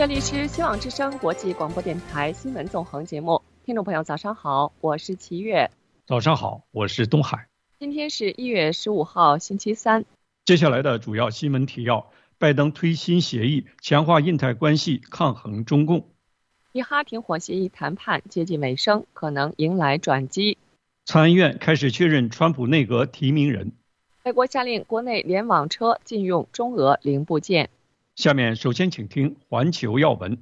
这里是希望之声国际广播电台新闻纵横节目，听众朋友早上好，我是齐月。 早上好，我是东海。 今天是1月15号星期三。 接下来的主要新闻提要：拜登推新协议，强化印太关系，抗衡中共。 以哈停火协议谈判接近尾声，可能迎来转机。 参议院开始确认川普内阁提名人。 美国下令国内联网车禁用中俄零部件。 下面首先请听环球要闻。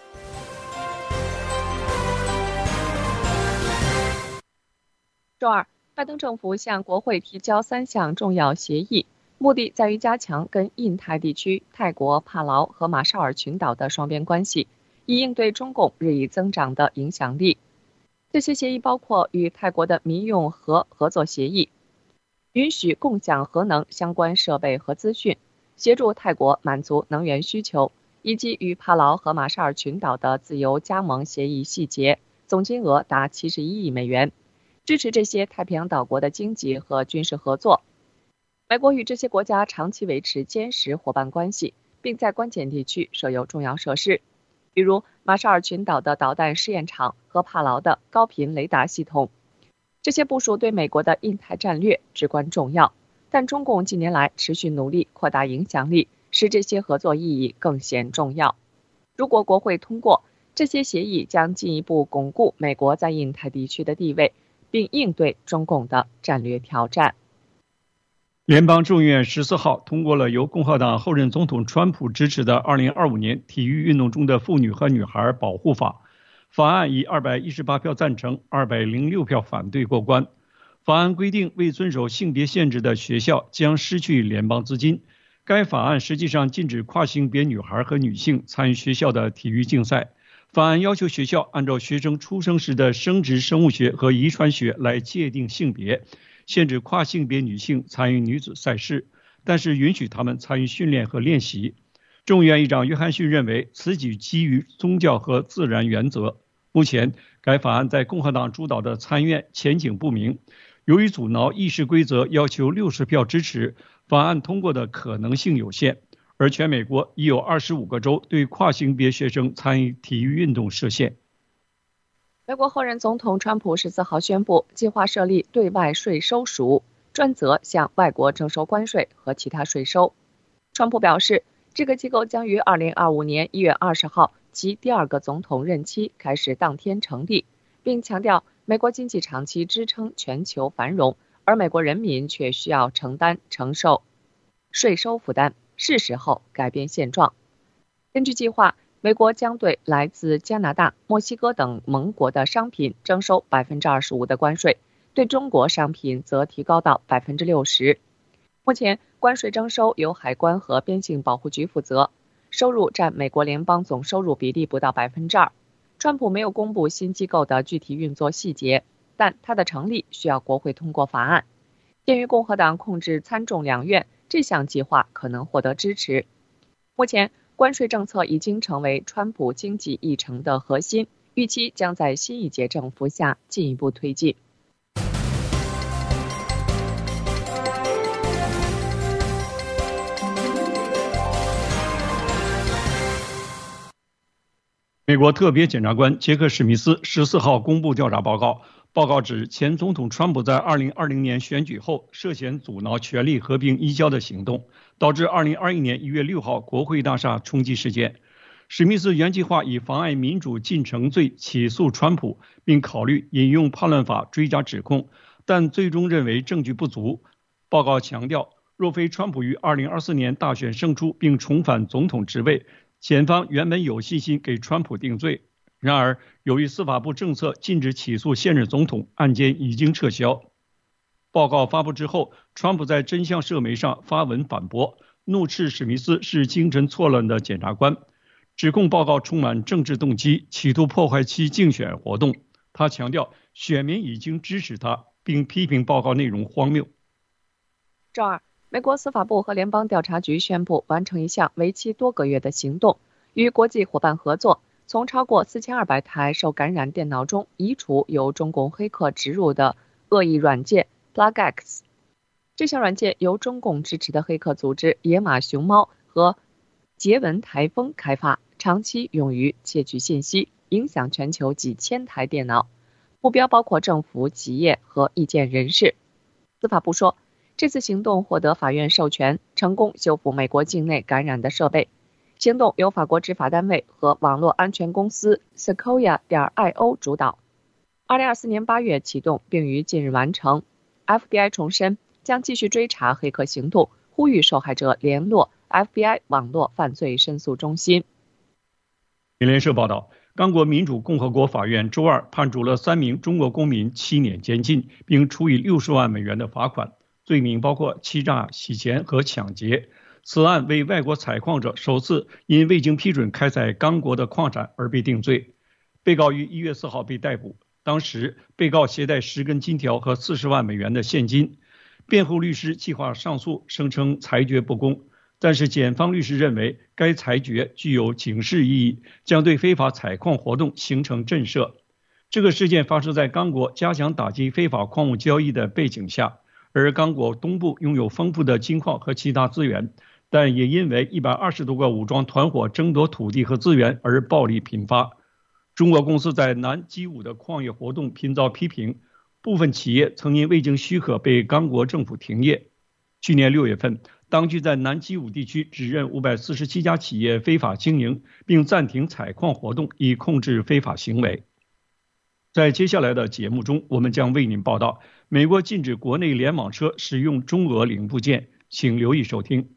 周二，拜登政府向国会提交3项重要协议，目的在于加强跟印太地区泰国、帕劳和马绍尔群岛的双边关系，以应对中共日益增长的影响力。这些协议包括与泰国的民用核合作协议，允许共享核能相关设备和资讯，协助泰国满足能源需求，以及与帕劳和马绍尔群岛的自由加盟协议细节，总金额达71亿美元，支持这些太平洋岛国的经济和军事合作。美国与这些国家长期维持坚实伙伴关系，并在关键地区设有重要设施，比如马绍尔群岛的导弹试验场和帕劳的高频雷达系统。这些部署对美国的印太战略至关重要，但中共近年来持续努力扩大影响力，使这些合作意义更显重要。如果国会通过，这些协议将进一步巩固美国在印太地区的地位，并应对中共的战略挑战。 联邦众议院14号通过了由共和党后任总统川普支持的2025年体育运动中的妇女和女孩保护法。法案以218票赞成、206票反对过关。法案规定，未遵守性别限制的学校将失去联邦资金。该法案实际上禁止跨性别女孩和女性参与学校的体育竞赛。法案要求学校按照学生出生时的生殖生物学和遗传学来界定性别，限制跨性别女性参与女子赛事，但是允许她们参与训练和练习。众议院议长约翰逊认为，此举基于宗教和自然原则。目前，该法案在共和党主导的参院前景不明。由于阻挠议事规则要求60票支持，法案通过的可能性有限。而全美国已有25个州对跨性别学生参与体育运动设限。 美国后任总统川普14号宣布，计划设立对外税收署，专责向外国征收关税和其他税收。川普表示，这个机构将于2025年1月20号其第2个总统任期开始当天成立，并强调美国经济长期支撑全球繁荣，而美国人民却需要承受税收负担，是时候改变现状。根据计划，美国将对来自加拿大、墨西哥等盟国的商品征收25%的关税，对中国商品则提高到60%。目前，关税征收由海关和边境保护局负责，收入占美国联邦总收入比例不到2%。川普没有公布新机构的具体运作细节，但它的成立需要国会通过法案。鉴于共和党控制参众两院，这项计划可能获得支持。目前，关税政策已经成为川普经济议程的核心，预期将在新一届政府下进一步推进。 美国特别检察官杰克·史密斯14号公布调查报告。报告指，前总统川普在2020年选举后涉嫌阻挠权力合并移交的行动，导致2021年1月6号国会大厦冲击事件。史密斯原计划以妨碍民主进程罪起诉川普，并考虑引用叛乱法追加指控，但最终认为证据不足。报告强调，若非川普于2024年大选胜出并重返总统职位，检方原本有信心给川普定罪。然而，由于司法部政策禁止起诉现任总统，案件已经撤销。报告发布之后，川普在真相社媒上发文反驳，怒斥史密斯是精神错乱的检察官，指控报告充满政治动机，企图破坏其竞选活动。他强调，选民已经支持他，并批评报告内容荒谬。 周二，美国司法部和联邦调查局宣布完成一项为期多个月的行动，与国际伙伴合作，从超过4200台受感染电脑中移除由中共黑客植入的恶意软件 PlugX。 这项软件由中共支持的黑客组织野马熊猫和捷文台风开发， 长期用于窃取信息，影响全球几千台电脑，目标包括政府、企业和意见人士。司法部说，这次行动获得法院授权，成功修复美国境内感染的设备。行动由法国执法单位和网络安全公司 Sequoia.io 主导。2024年8月启动，并于近日完成。FBI 重申将继续追查黑客行动，呼吁受害者联络 FBI 网络犯罪申诉中心。 美联社报道，刚果民主共和国法院周二判处了3名中国公民7年监禁，并处以60万美元的罚款，罪名包括欺诈、洗钱和抢劫。此案为外国采矿者首次因未经批准开采刚果的矿产而被定罪。被告于1月4号被逮捕，当时被告携带10根金条和40万美元的现金。辩护律师计划上诉，声称裁决不公，但是检方律师认为该裁决具有警示意义，将对非法采矿活动形成震慑。这个事件发生在刚果加强打击非法矿物交易的背景下，而刚果东部拥有丰富的金矿和其他资源，但也因为120多个武装团伙争夺土地和资源而暴力频发。中国公司在南基武的矿业活动频遭批评，部分企业曾因未经许可被刚果政府停业。去年6月份，当局在南基武地区指认547家企业非法经营，并暂停采矿活动，以控制非法行为。在接下来的节目中，我们将为您报道美国禁止国内联网车使用中俄零部件，请留意收听。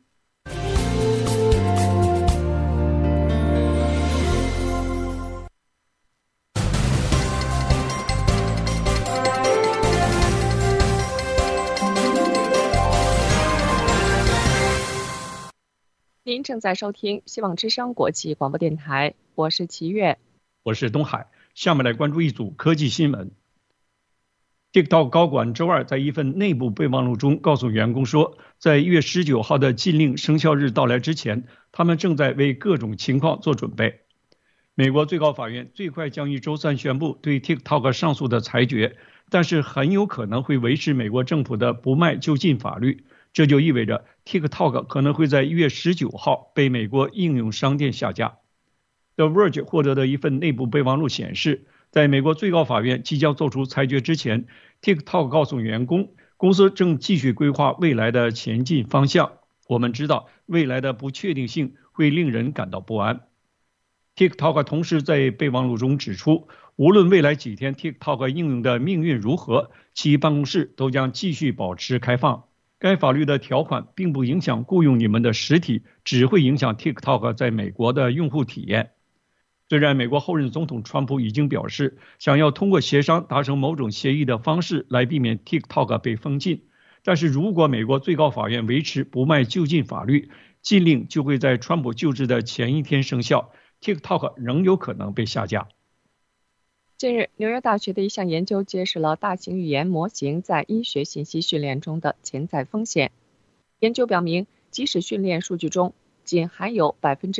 您正在收听希望之声国际广播电台，我是齐月， 我是东海。下面来关注一组科技新闻。TikTok 高管周二在一份内部备忘录中告诉员工说，在1月19号的禁令生效日到来之前，他们正在为各种情况做准备。美国最高法院最快将于周3宣布对 TikTok 上诉的裁决，但是很有可能会维持美国政府的不卖就禁法律。这就意味着 TikTok 可能会在1月19号被美国应用商店下架。The Verge 获得的一份内部备忘录显示，在美国最高法院即将做出裁决之前， TikTok 告诉员工，公司正继续规划未来的前进方向。我们知道未来的不确定性会令人感到不安。TikTok 同时在备忘录中指出，无论未来几天 TikTok 应用的命运如何，其办公室都将继续保持开放。该法律的条款并不影响雇佣你们的实体，只会影响 TikTok 在美国的用户体验。虽然美国后任总统川普已经表示，想要通过协商达成某种协议的方式来避免 TikTok 被封禁，但是如果美国最高法院维持不卖就禁法律，禁令就会在川普就职的前一天生效， TikTok 仍有可能被下架。 近日，纽约大学的一项研究揭示了大型语言模型在医学信息训练中的潜在风险。研究表明，即使训练数据中仅含有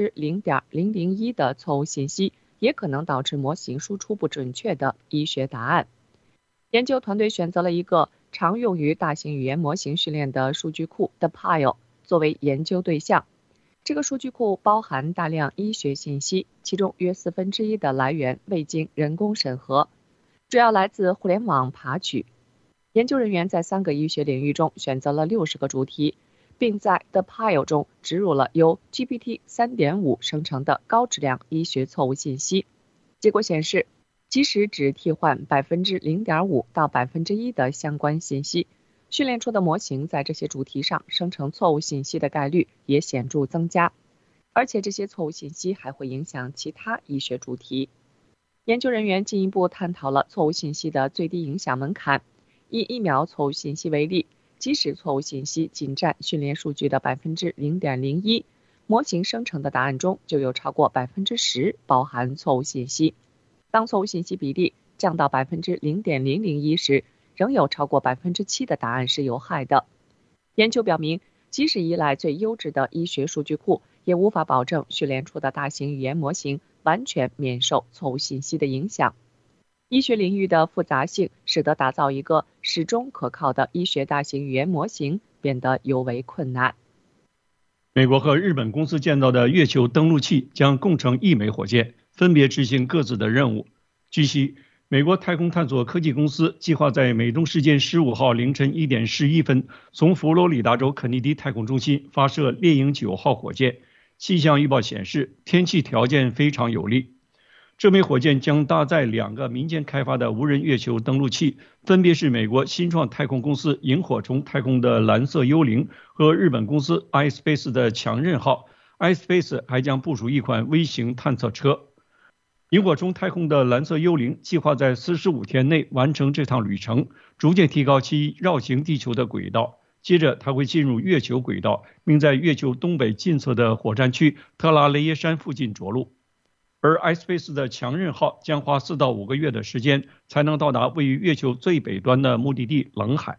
0.001%的错误信息，也可能导致模型输出不准确的医学答案。研究团队选择了一个常用于大型语言模型训练的数据库 The Pile 作为研究对象。这个数据库包含大量医学信息，其中约1/4的来源未经人工审核，主要来自互联网爬取。研究人员在3个医学领域中选择了60个主题，并在 The Pile 中植入了由 GPT 3.5 生成的高质量医学错误信息。结果显示，即使只替换 0.5% 到 1% 的相关信息，训练出的模型在这些主题上生成错误信息的概率也显著增加，而且这些错误信息还会影响其他医学主题。研究人员进一步探讨了错误信息的最低影响门槛。以疫苗错误信息为例，即使错误信息仅占训练数据的 0.01%， 模型生成的答案中就有超过 10% 包含错误信息。当错误信息比例降到 0.001% 时，仍有超过 7% 的答案是有害的。研究表明，即使依赖最优质的医学数据库，也无法保证训练出的大型语言模型完全免受错误信息的影响。医学领域的复杂性使得打造一个始终可靠的医学大型语言模型变得尤为困难。 美国和日本公司建造的月球登陆器将共乘1枚火箭，分别执行各自的任务。据悉，美国太空探索科技公司计划在美东时间15号凌晨1点11分从佛罗里达州肯尼迪太空中心发射猎鹰9号火箭。气象预报显示，天气条件非常有利。这枚火箭将搭载2个民间开发的无人月球登陆器，分别是美国新创太空公司萤火虫太空的蓝色幽灵和日本公司 iSpace 的强刃号。iSpace 还将部署一款微型探测车。萤火虫太空的蓝色幽灵计划在45天内完成这趟旅程，逐渐提高其绕行地球的轨道。接着它会进入月球轨道，并在月球东北近侧的火山区特拉雷耶山附近着陆。而 iSpace 的强刃号将花4到5个月的时间才能到达位于月球最北端的目的地冷海。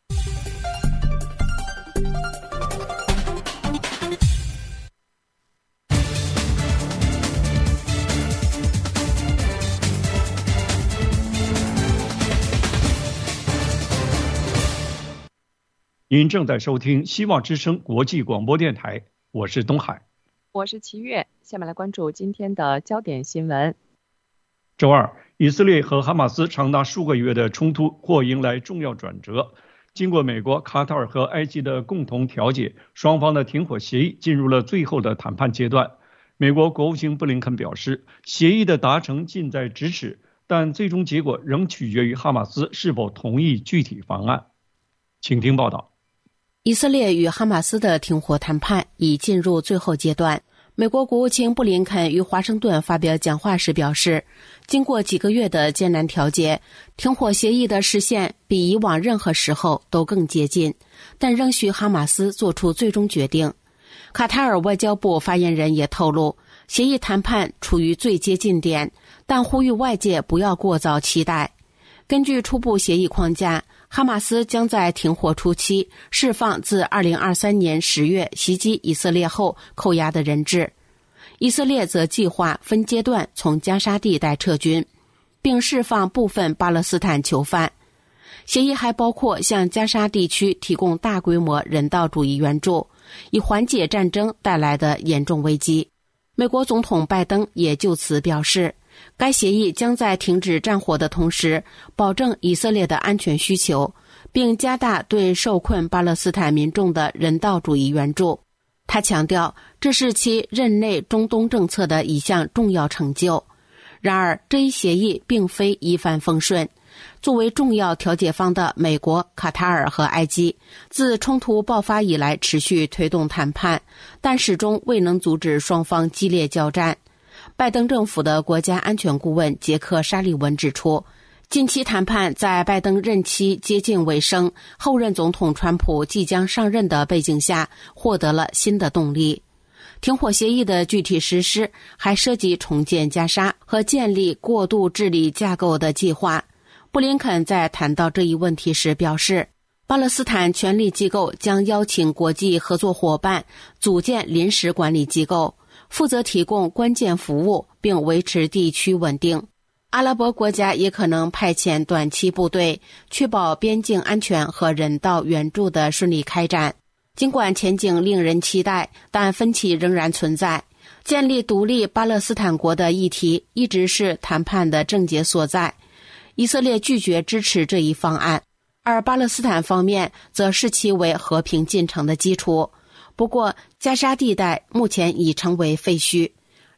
您正在收听希望之声国际广播电台，我是东海， 我是齐月。下面来关注今天的焦点新闻。 周二，以色列和哈马斯长达数个月的冲突或迎来重要转折。经过美国、卡塔尔和埃及的共同调解，双方的停火协议进入了最后的谈判阶段。美国国务卿布林肯表示，协议的达成近在咫尺，但最终结果仍取决于哈马斯是否同意具体方案。请听报道。 以色列与哈马斯的停火谈判已进入最后阶段。美国国务卿布林肯于华盛顿发表讲话时表示，经过几个月的艰难调解，停火协议的实现比以往任何时候都更接近，但仍需哈马斯做出最终决定。卡塔尔外交部发言人也透露，协议谈判处于最接近点，但呼吁外界不要过早期待。根据初步协议框架，哈马斯将在停火初期释放自2023年10月袭击以色列后扣押的人质，以色列则计划分阶段从加沙地带撤军，并释放部分巴勒斯坦囚犯。协议还包括向加沙地区提供大规模人道主义援助，以缓解战争带来的严重危机。美国总统拜登也就此表示，该协议将在停止战火的同时保证以色列的安全需求，并加大对受困巴勒斯坦民众的人道主义援助。他强调，这是其任内中东政策的一项重要成就。然而，这一协议并非一帆风顺。作为重要调解方的美国、卡塔尔和埃及，自冲突爆发以来持续推动谈判，但始终未能阻止双方激烈交战。拜登政府的国家安全顾问杰克·沙利文指出，近期谈判在拜登任期接近尾声，后任总统川普即将上任的背景下，获得了新的动力。停火协议的具体实施还涉及重建加沙和建立过渡治理架构的计划。布林肯在谈到这一问题时表示，巴勒斯坦权力机构将邀请国际合作伙伴组建临时管理机构，负责提供关键服务并维持地区稳定。阿拉伯国家也可能派遣短期部队，确保边境安全和人道援助的顺利开展。尽管前景令人期待，但分歧仍然存在。建立独立巴勒斯坦国的议题一直是谈判的症结所在。以色列拒绝支持这一方案，而巴勒斯坦方面则视其为和平进程的基础。不过，加沙地带目前已成为废墟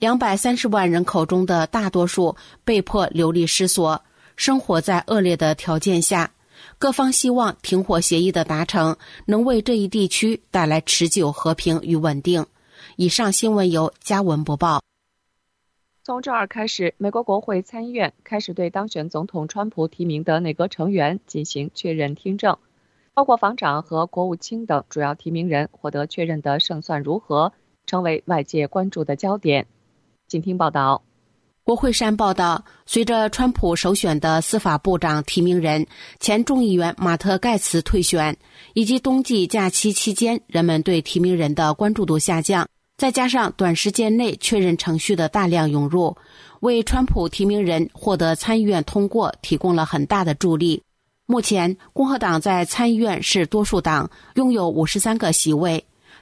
，230万人口中的大多数被迫流离失所，生活在恶劣的条件下。各方希望停火协议的达成能为这一地区带来持久和平与稳定。以上新闻由嘉文播报。 从周二开始，美国国会参议院开始对当选总统川普提名的内阁成员进行确认听证，包括防长和国务卿等主要提名人获得确认的胜算如何，成为外界关注的焦点。请听报道。 国会山报道，随着川普首选的司法部长提名人前众议员马特·盖茨退选，以及冬季假期期间人们对提名人的关注度下降，再加上短时间内确认程序的大量涌入，为川普提名人获得参议院通过提供了很大的助力。目前，共和党在参议院是多数党，拥有53个席位。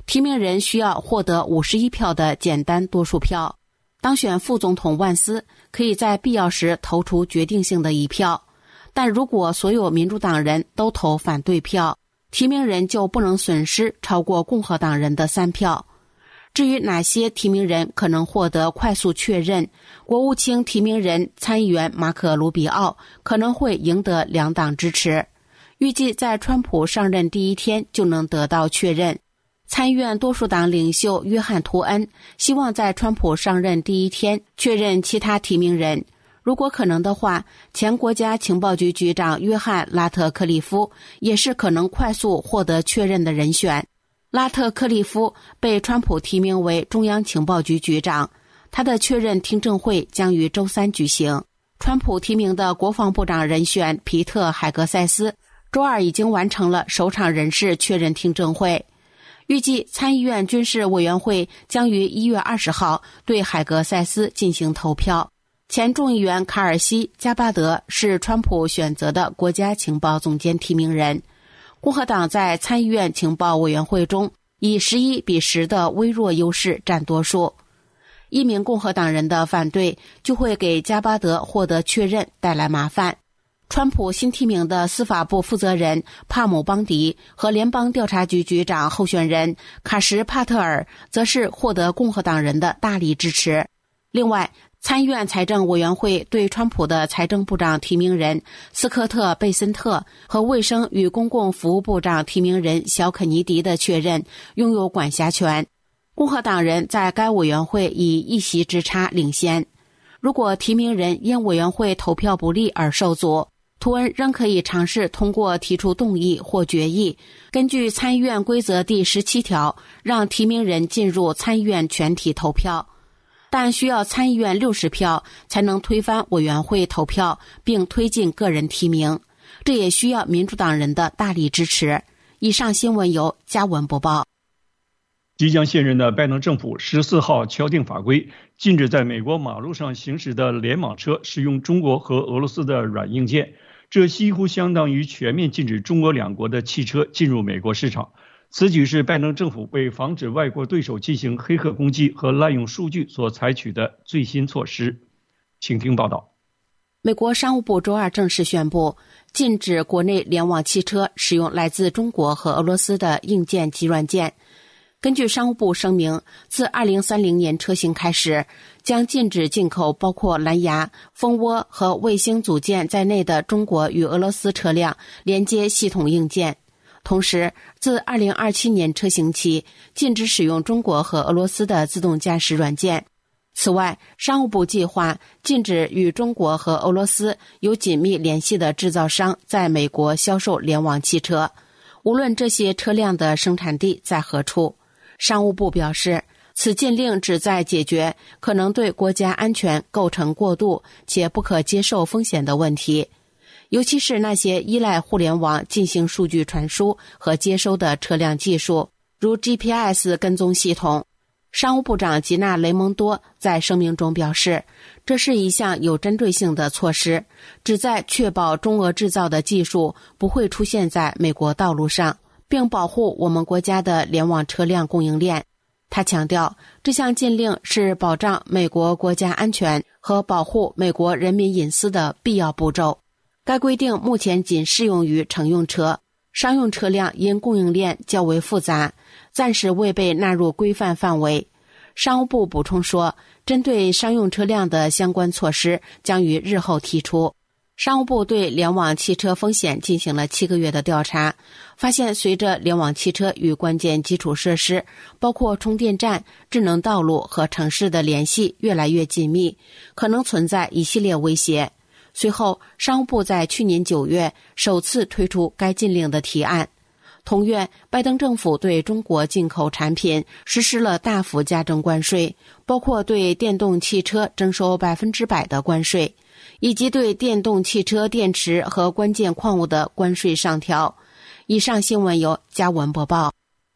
提名人需要获得51票的简单多数票。当选副总统万斯可以在必要时投出决定性的一票，但如果所有民主党人都投反对票，提名人就不能损失超过共和党人的3票。至于哪些提名人可能获得快速确认，国务卿提名人参议员马可·卢比奥可能会赢得2党支持，预计在川普上任第一天就能得到确认。参议院多数党领袖约翰·图恩希望在川普上任第一天确认其他提名人，如果可能的话，前国家情报局局长约翰·拉特克利夫也是可能快速获得确认的人选。拉特克利夫被川普提名为中央情报局局长，他的确认听证会将于周3举行。川普提名的国防部长人选皮特·海格塞斯周二已经完成了首场人事确认听证会，预计参议院军事委员会将于1月20号对海格塞斯进行投票。前众议员卡尔西·加巴德是川普选择的国家情报总监提名人。共和党在参议院情报委员会中以11-10的微弱优势占多数。1名共和党人的反对就会给加巴德获得确认带来麻烦。川普新提名的司法部负责人帕姆邦迪和联邦调查局局长候选人卡什帕特尔则是获得共和党人的大力支持。另外，参议院财政委员会对川普的财政部长提名人斯科特·贝森特和卫生与公共服务部长提名人小肯尼迪的确认拥有管辖权。共和党人在该委员会以1席之差领先。如果提名人因委员会投票不利而受阻，图恩仍可以尝试通过提出动议或决议，根据参议院规则第17条，让提名人进入参议院全体投票。但需要参议院60票才能推翻委员会投票并推进个人提名，这也需要民主党人的大力支持。以上新闻由嘉文播报。 即将卸任的拜登政府14号敲定法规，禁止在美国马路上行驶的联网车使用中国和俄罗斯的软硬件，这几乎相当于全面禁止中俄两国的汽车进入美国市场。此举是拜登政府为防止外国对手进行黑客攻击和滥用数据所采取的最新措施。请听报道。 美国商务部周二正式宣布，禁止国内联网汽车使用来自中国和俄罗斯的硬件及软件。根据商务部声明，自2030年车型开始，将禁止进口包括蓝牙、蜂窝和卫星组件在内的中国与俄罗斯车辆连接系统硬件。同时，自2027年车型起，禁止使用中国和俄罗斯的自动驾驶软件。此外，商务部计划禁止与中国和俄罗斯有紧密联系的制造商在美国销售联网汽车，无论这些车辆的生产地在何处。商务部表示，此禁令旨在解决可能对国家安全构成过度且不可接受风险的问题，尤其是那些依赖互联网进行数据传输和接收的车辆技术，如 GPS 跟踪系统。商务部长吉娜·雷蒙多在声明中表示，这是一项有针对性的措施，旨在确保中俄制造的技术不会出现在美国道路上，并保护我们国家的联网车辆供应链。他强调，这项禁令是保障美国国家安全和保护美国人民隐私的必要步骤。该规定目前仅适用于乘用车，商用车辆因供应链较为复杂，暂时未被纳入规范范围。商务部补充说，针对商用车辆的相关措施将于日后提出。商务部对联网汽车风险进行了7个月的调查，发现随着联网汽车与关键基础设施，包括充电站、智能道路和城市的联系越来越紧密，可能存在一系列威胁。随后，商务部在去年9月首次推出该禁令的提案。同月，拜登政府对中国进口产品实施了大幅加征关税，包括对电动汽车征收100%的关税，以及对电动汽车电池和关键矿物的关税上调。以上新闻由嘉文播报。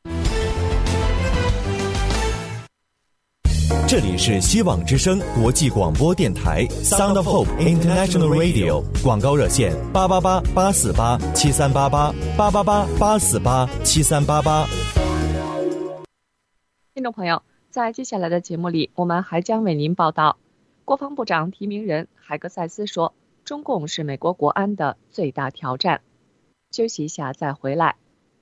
这里是希望之声国际广播电台 Sound of Hope International Radio， 广告热线888-848-7388 888-848-7388。 听众朋友，在接下来的节目里，我们还将为您报道，国防部长提名人海格塞斯说，中共是美国国安的最大挑战。休息一下再回来。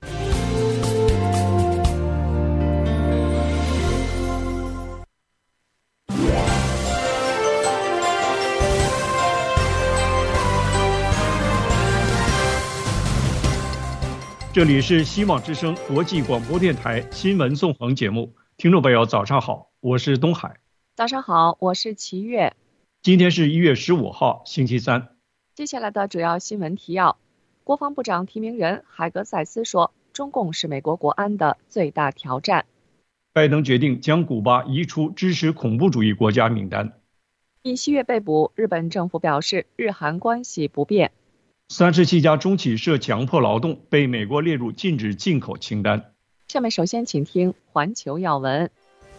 这里是希望之声国际广播电台新闻纵横节目，听众朋友早上好，我是东海。 早上好，我是齐月。 今天是1月15号，星期三。 接下来的主要新闻提要：国防部长提名人海格塞斯说，中共是美国国安的最大挑战。 拜登决定将古巴移出支持恐怖主义国家名单。 尹锡悦被捕，日本政府表示日韩关系不变。 37家中企涉强迫劳动被美国列入禁止进口清单。 下面首先请听环球要闻。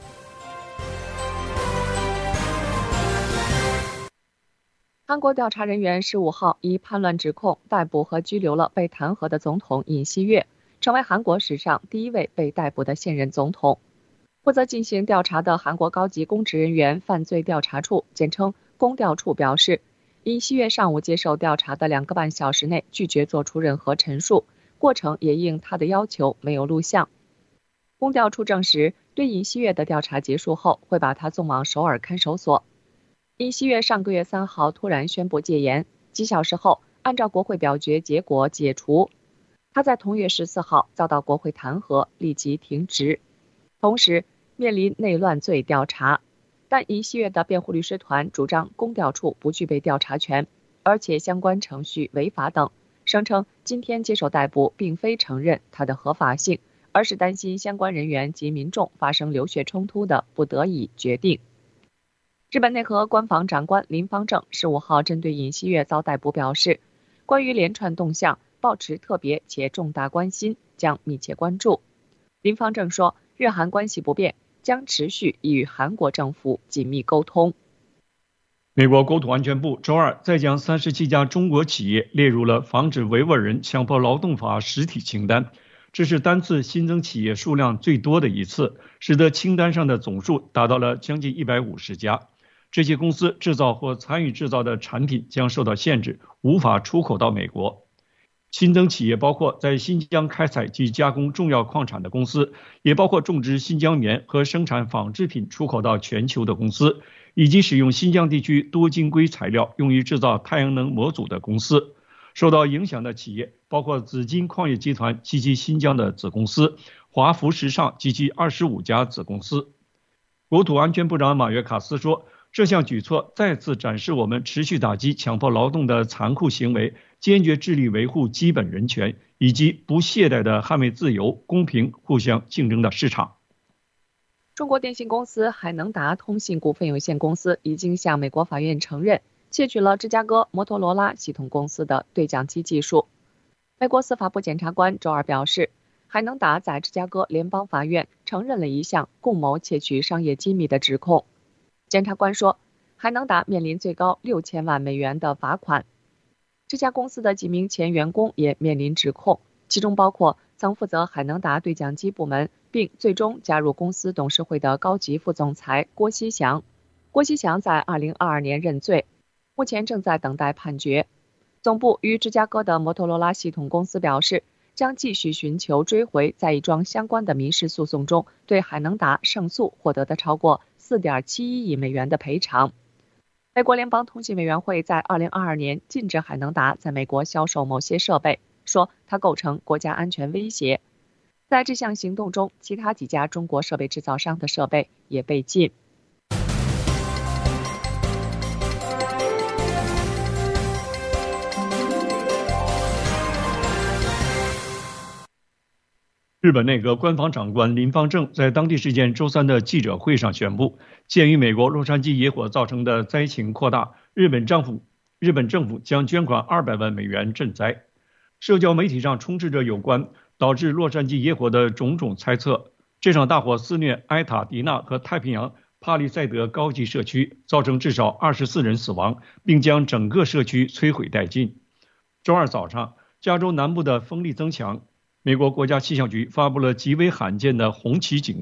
韩国调查人员15号以叛乱指控逮捕和拘留了被弹劾的总统尹锡悦，成为韩国史上第一位被逮捕的现任总统。负责进行调查的韩国高级公职人员犯罪调查处，简称公调处表示，尹锡悦上午接受调查的2个半小时内拒绝做出任何陈述，过程也应他的要求没有录像。公调处证实，对尹锡悦的调查结束后，会把他送往首尔看守所。尹锡悦上个月3号突然宣布戒严，几小时后按照国会表决结果解除。他在同月14号遭到国会弹劾，立即停职，同时面临内乱罪调查。但尹锡悦的辩护律师团主张公调处不具备调查权，而且相关程序违法等，声称今天接受逮捕并非承认它的合法性，而是担心相关人员及民众发生流血冲突的不得已决定。日本内阁官房长官林方正15号针对尹锡悦遭逮捕表示，关于连串动向抱持特别且重大关心，将密切关注。林方正说，日韩关系不变，将持续与韩国政府紧密沟通。 美国国土安全部周二再将37家中国企业列入了防止维吾尔人强迫劳动法实体清单，这是单次新增企业数量最多的一次，使得清单上的总数达到了将近150家。这些公司制造或参与制造的产品将受到限制，无法出口到美国。新增企业包括在新疆开采及加工重要矿产的公司，也包括种植新疆棉和生产纺织品出口到全球的公司，以及使用新疆地区多晶硅材料用于制造太阳能模组的公司。受到影响的企业包括紫金矿业集团及其新疆的子公司，华福时尚及其25家子公司。国土安全部长马约卡斯说，这项举措再次展示我们持续打击强迫劳动的残酷行为，坚决致力维护基本人权，以及不懈怠地捍卫自由、公平、互相竞争的市场。 中国电信公司海能达通信股份有限公司已经向美国法院承认窃取了芝加哥摩托罗拉系统公司的对讲机技术。美国司法部检察官周二表示，海能达在芝加哥联邦法院承认了一项共谋窃取商业机密的指控。检察官说，海能达面临最高6000万美元的罚款。这家公司的几名前员工也面临指控，其中包括曾负责海能达对讲机部门并最终加入公司董事会的高级副总裁郭锡祥。郭锡祥在2022年认罪，目前正在等待判决。总部与芝加哥的摩托罗拉系统公司表示，将继续寻求追回在一桩相关的民事诉讼中对海能达胜诉获得的超过4.71亿美元的赔偿。美国联邦通信委员会在2022年禁止海能达在美国销售某些设备，说它构成国家安全威胁。在这项行动中，其他几家中国设备制造商的设备也被禁。 日本内阁官房长官林方正在当地时间周三的记者会上宣布，鉴于美国洛杉矶野火造成的灾情扩大，日本政府将捐款200万美元赈灾。社交媒体上充斥着有关导致洛杉矶野火的种种猜测。这场大火肆虐埃塔迪纳和太平洋帕利塞德高级社区，造成至少24人死亡，并将整个社区摧毁殆尽。周二早上，加州南部的风力增强，美国国家气象局发布了极为罕见的红旗警告，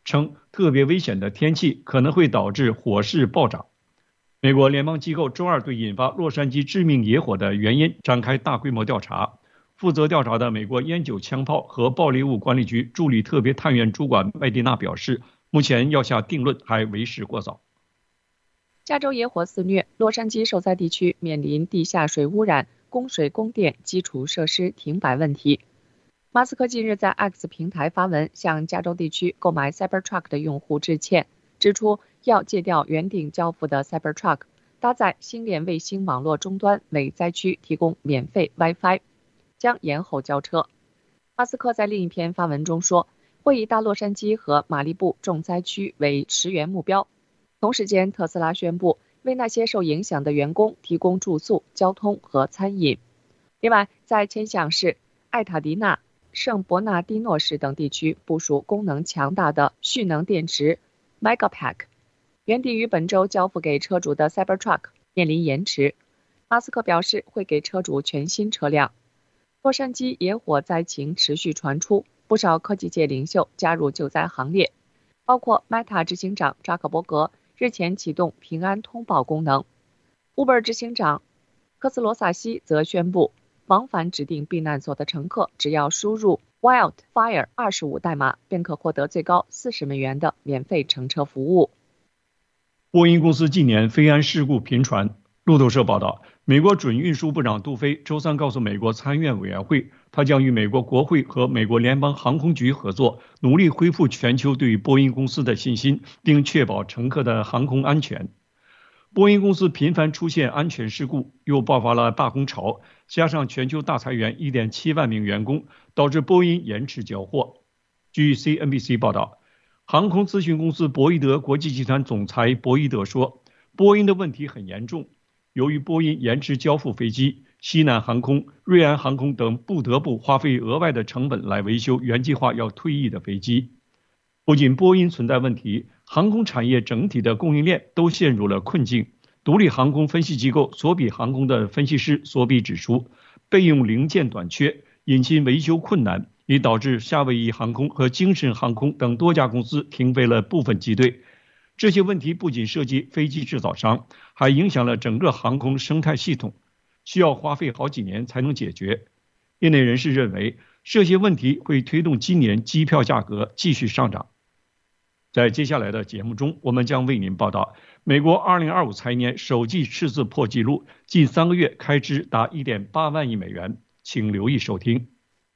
称特别危险的天气可能会导致火势暴涨。美国联邦机构周二对引发洛杉矶致命野火的原因展开大规模调查。负责调查的美国烟酒枪炮和爆裂物管理局助理特别探员主管麦蒂娜表示，目前要下定论还为时过早。 加州野火肆虐，洛杉矶受灾地区面临地下水污染、供水供电、基础设施停摆问题。马斯克近日在 X 平台发文，向加州地区购买 Cybertruck 的用户致歉，指出要借调原定交付的 Cybertruck， 搭载星链卫星网络终端，为灾区提供免费 WiFi， 将延后交车。马斯克在另一篇发文中说，会以大洛杉矶和马利布重灾区为驰援目标。同时间，特斯拉宣布为那些受影响的员工提供住宿、交通和餐饮。另外，在千橡市、艾塔迪纳、圣伯纳蒂诺市等地区部署功能强大的蓄能电池 Megapack。 原定于本周交付给车主的 Cybertruck 面临延迟。马斯克表示会给车主全新车辆。洛杉矶野火灾情持续传出，不少科技界领袖加入救灾行列，包括 Meta 执行长扎克伯格日前启动平安通报功能。Uber 执行长科斯罗萨西则宣布，往返指定避难所的乘客只要输入 Wildfire 25代码，便可获得最高40美元的免费乘车服务。 波音公司近年飞安事故频传。路透社报道，美国准运输部长杜飞周三告诉美国参议院委员会，他将与美国国会和美国联邦航空局合作，努力恢复全球对波音公司的信心，并确保乘客的航空安全。波音公司频繁出现安全事故，又爆发了罢工潮，加上全球大裁员 1.7 万名员工，导致波音延迟交货。据 CNBC 报道，航空咨询公司博伊德国际集团总裁博伊德说，波音的问题很严重。由于波音延迟交付飞机，西南航空、瑞安航空等不得不花费额外的成本来维修原计划要退役的飞机。不仅波音存在问题，航空产业整体的供应链都陷入了困境。独立航空分析机构索比航空的分析师索比指出，备用零件短缺、引擎维修困难，已导致夏威夷航空和精神航空等多家公司停飞了部分机队。这些问题不仅涉及飞机制造商，还影响了整个航空生态系统，需要花费好几年才能解决。业内人士认为，这些问题会推动今年机票价格继续上涨。在接下来的节目中，我们将为您报道美国2025财年首季赤字破纪录，近3个月开支达 1.8 万亿美元，请留意收听。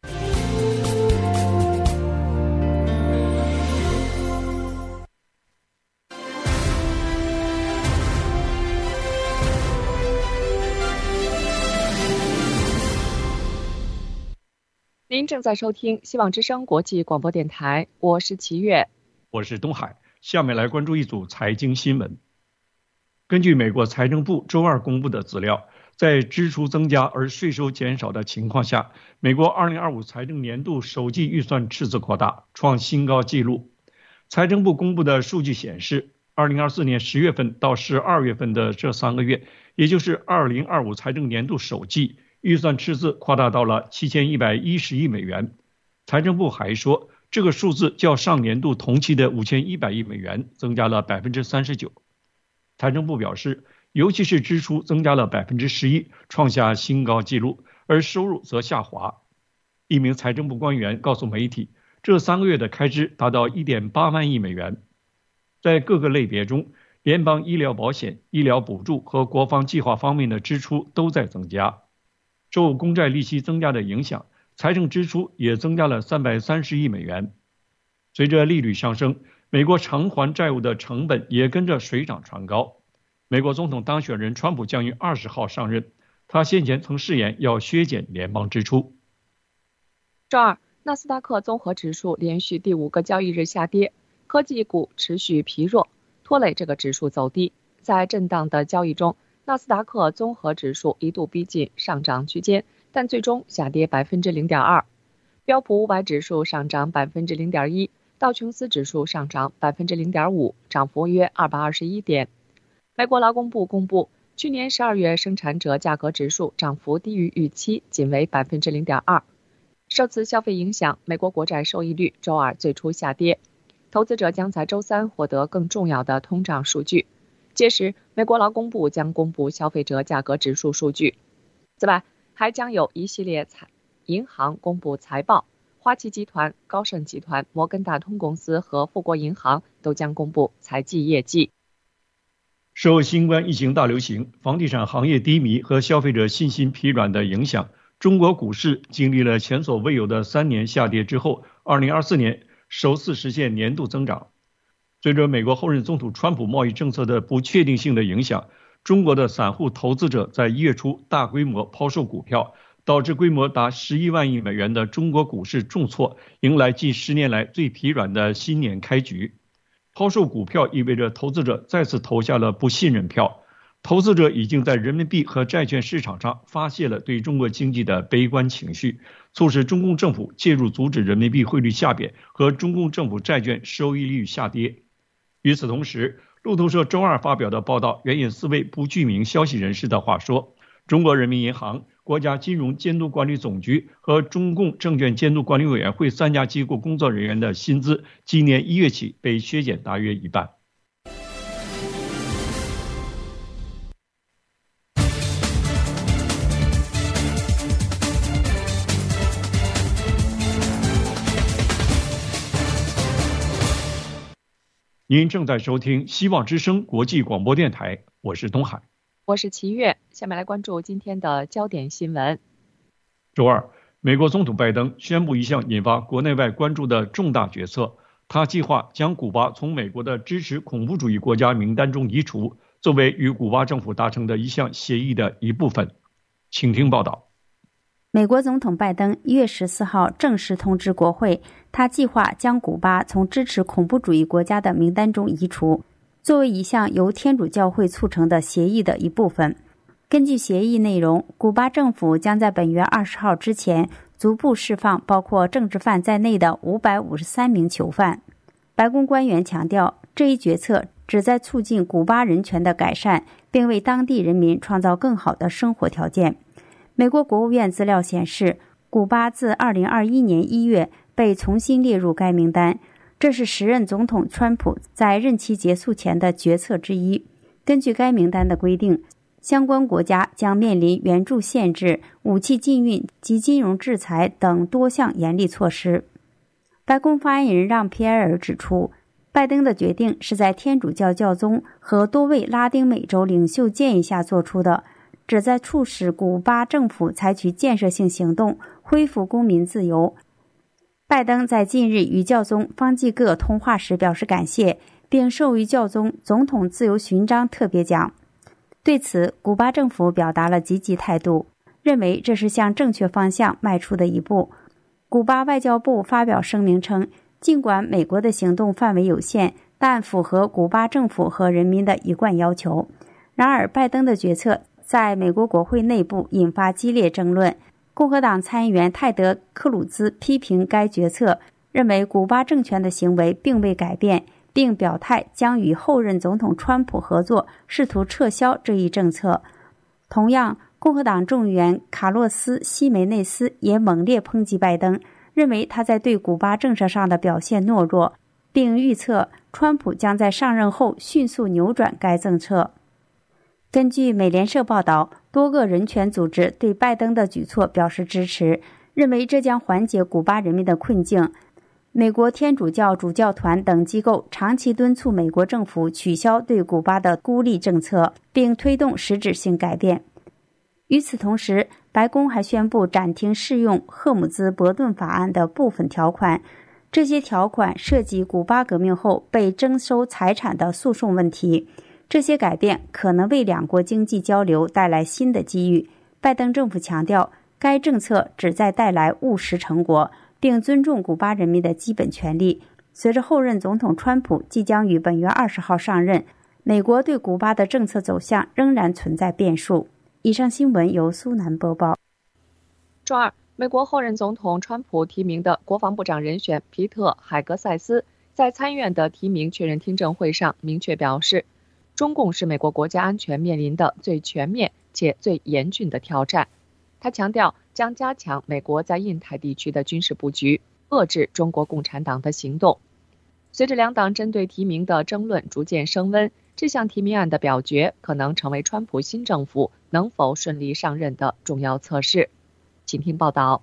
您正在收听希望之声国际广播电台，我是齐越， 我是东海。下面来关注一组财经新闻。根据美国财政部周二公布的资料，在支出增加而税收减少的情况下，美国2025财政年度首季预算赤字扩大，创新高纪录。财政部公布的数据显示，2024年10月份到12月份的这3个月，也就是2025财政年度首季，预算赤字扩大到了7110亿美元。财政部还说，这个数字较上年度同期的5100亿美元增加了 39%。 财政部表示，尤其是支出增加了 11%， 创下新高纪录，而收入则下滑。一名财政部官员告诉媒体，这3个月的开支达到 1.8 万亿美元。在各个类别中，联邦医疗保险、医疗补助和国防计划方面的支出都在增加。受公债利息增加的影响，财政支出也增加了330亿美元。随着利率上升，美国偿还债务的成本也跟着水涨船高。美国总统当选人川普将于20号上任，他先前曾誓言要削减联邦支出。 周二，纳斯达克综合指数连续第5个交易日下跌，科技股持续疲弱，拖累这个指数走低。在震荡的交易中，纳斯达克综合指数一度逼近上涨区间，但最终下跌 0.2%。 标普500指数上涨 0.1%， 道琼斯指数上涨 0.5%， 涨幅约221点。美国劳工部公布，去年12月生产者价格指数涨幅低于预期，仅为 0.2%。 受此消费影响，美国国债收益率周二最初下跌。 投资者将在周三获得更重要的通胀数据。届时，美国劳工部将公布消费者价格指数数据。此外，还将有一系列银行公布财报，花旗集团、高盛集团、摩根大通公司和富国银行都将公布财季业绩。 受新冠疫情大流行、房地产行业低迷和消费者信心疲软的影响，中国股市经历了前所未有的3年下跌之后，2024年首次实现年度增长。随着美国后任总统川普贸易政策的不确定性的影响，中国的散户投资者在1月初大规模抛售股票，导致规模达11万亿美元的中国股市重挫，迎来近10年来最疲软的新年开局。抛售股票意味着投资者再次投下了不信任票，投资者已经在人民币和债券市场上发泄了对中国经济的悲观情绪，促使中共政府介入阻止人民币汇率下贬和中共政府债券收益率下跌。与此同时，路透社周二发表的报道援引4位不具名消息人士的话说，中国人民银行、国家金融监督管理总局和中共证券监督管理委员会3家机构工作人员的薪资今年1月起被削减大约一半。您正在收听希望之声国际广播电台，我是东海， 我是齐越。下面来关注今天的焦点新闻。 周二，美国总统拜登宣布一项引发国内外关注的重大决策，他计划将古巴从美国的支持恐怖主义国家名单中移除，作为与古巴政府达成的一项协议的一部分。请听报道。 美国总统拜登1月14号正式通知国会，他计划将古巴从支持恐怖主义国家的名单中移除，作为一项由天主教会促成的协议的一部分。根据协议内容，古巴政府将在本月20号之前逐步释放包括政治犯在内的553名囚犯。白宫官员强调，这一决策旨在促进古巴人权的改善，并为当地人民创造更好的生活条件。美国国务院资料显示，古巴自2021年1月被重新列入该名单，这是时任总统川普在任期结束前的决策之一。根据该名单的规定，相关国家将面临援助限制、武器禁运及金融制裁等多项严厉措施。白宫发言人让·皮埃尔指出，拜登的决定是在天主教教宗和多位拉丁美洲领袖建议下做出的，旨在促使古巴政府采取建设性行动，恢复公民自由。拜登在近日与教宗方济各通话时表示感谢，并授予教宗总统自由勋章特别奖。对此，古巴政府表达了积极态度，认为这是向正确方向迈出的一步。古巴外交部发表声明称，尽管美国的行动范围有限，但符合古巴政府和人民的一贯要求。然而，拜登的决策在美国国会内部引发激烈争论。共和党参议员泰德·克鲁兹批评该决策，认为古巴政权的行为并未改变，并表态将与后任总统川普合作，试图撤销这一政策。同样，共和党众议员卡洛斯·西梅内斯也猛烈抨击拜登，认为他在对古巴政策上的表现懦弱，并预测川普将在上任后迅速扭转该政策。根据美联社报道，多个人权组织对拜登的举措表示支持，认为这将缓解古巴人民的困境。美国天主教主教团等机构长期敦促美国政府取消对古巴的孤立政策，并推动实质性改变。与此同时，白宫还宣布暂停适用赫姆兹伯顿法案的部分条款，这些条款涉及古巴革命后被征收财产的诉讼问题。这些改变可能为两国经济交流带来新的机遇。拜登政府强调，该政策旨在带来务实成果，并尊重古巴人民的基本权利。随着后任总统川普即将于本月20号上任，美国对古巴的政策走向仍然存在变数。以上新闻由苏南播报。 周二，美国后任总统川普提名的国防部长人选皮特·海格塞斯在参议院的提名确认听证会上明确表示，中共是美国国家安全面临的最全面且最严峻的挑战。他强调将加强美国在印太地区的军事布局，遏制中国共产党的行动。 随着两党针对提名的争论逐渐升温，这项提名案的表决可能成为川普新政府能否顺利上任的重要测试。请听报道。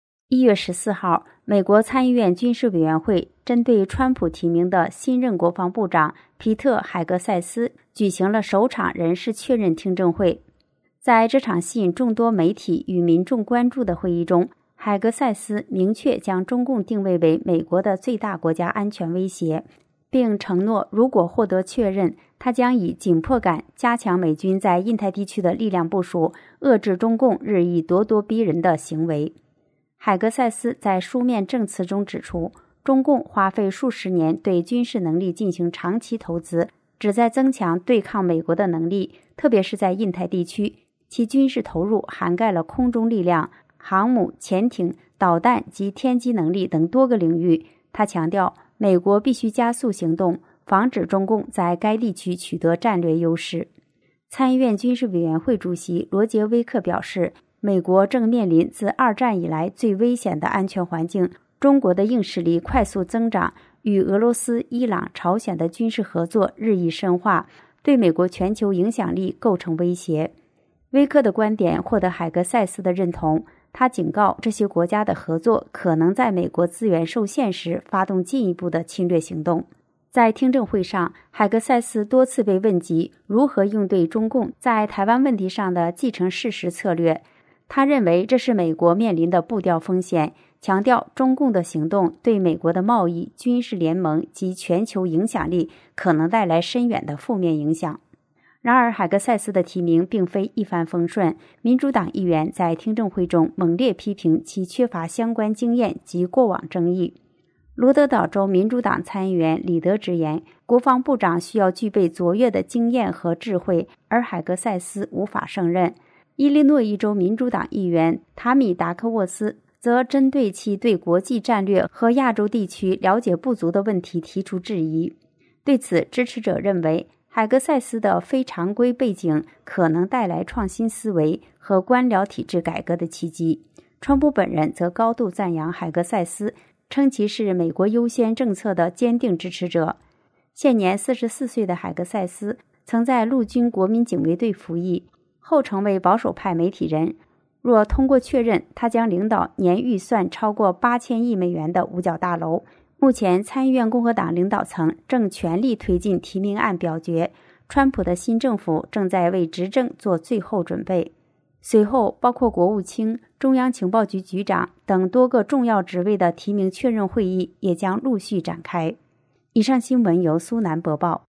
1月14号，美国参议院军事委员会针对川普提名的新任国防部长皮特·海格塞斯举行了首场人事确认听证会。在这场吸引众多媒体与民众关注的会议中，海格塞斯明确将中共定位为美国的最大国家安全威胁，并承诺如果获得确认，他将以紧迫感加强美军在印太地区的力量部署，遏制中共日益咄咄逼人的行为。海格塞斯在书面证词中指出，中共花费数十年对军事能力进行长期投资，旨在增强对抗美国的能力，特别是在印太地区，其军事投入涵盖了空中力量、航母、潜艇、导弹及天基能力等多个领域。他强调，美国必须加速行动，防止中共在该地区取得战略优势。参议院军事委员会主席罗杰·威克表示，美国正面临自二战以来最危险的安全环境，中国的硬实力快速增长，与俄罗斯、伊朗、朝鲜的军事合作日益深化，对美国全球影响力构成威胁。威克的观点获得海格塞斯的认同，他警告这些国家的合作可能在美国资源受限时发动进一步的侵略行动。在听证会上，海格塞斯多次被问及如何应对中共在台湾问题上的既成事实策略。他认为这是美国面临的步调风险，强调中共的行动对美国的贸易、军事联盟及全球影响力可能带来深远的负面影响。然而，海格塞斯的提名并非一帆风顺，民主党议员在听证会中猛烈批评其缺乏相关经验及过往争议。罗德岛州民主党参议员李德直言，国防部长需要具备卓越的经验和智慧，而海格塞斯无法胜任。伊利诺伊州民主党议员塔米达克沃斯则针对其对国际战略和亚洲地区了解不足的问题提出质疑。对此，支持者认为海格塞斯的非常规背景可能带来创新思维和官僚体制改革的契机。川普本人则高度赞扬海格塞斯，称其是美国优先政策的坚定支持者。现年44岁的海格塞斯曾在陆军国民警卫队服役，后成为保守派媒体人。若通过确认，他将领导年预算超过8000亿美元的五角大楼。目前，参议院共和党领导层正全力推进提名案表决，川普的新政府正在为执政做最后准备。随后，包括国务卿、中央情报局局长等多个重要职位的提名确认会议也将陆续展开。以上新闻由苏南播报。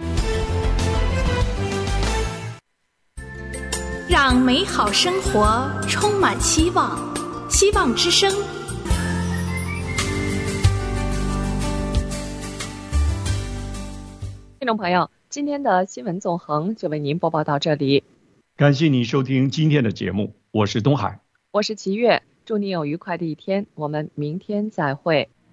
让美好生活充满希望，希望之声。 听众朋友，今天的新闻纵横就为您播报到这里。 感谢你收听今天的节目，我是东海， 我是齐月，祝你有愉快的一天，我们明天再会。